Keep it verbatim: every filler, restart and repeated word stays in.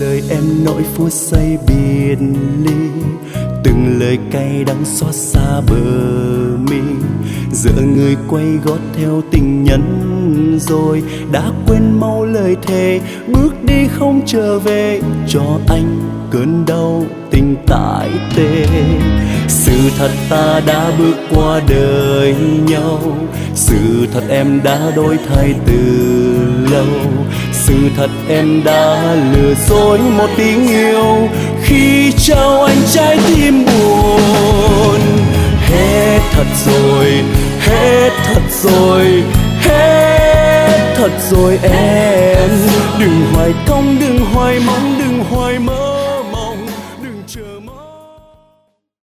lời em nỗi phút giây biệt ly, từng lời cay đắng xót xa bờ mi. Giờ người quay gót theo tình nhân rồi, đã quên mau lời thề bước đi không trở về, cho anh cơn đau tình tại tê. Sự thật ta đã bước qua đời nhau, sự thật em đã đổi thay từ lâu. Sự thật em đã lừa dối một tình yêu khi trao anh trái tim buồn. Hết thật rồi, hết thật rồi, hết thật rồi em. Đừng hoài cong, đừng hoài mong, đừng hoài mơ.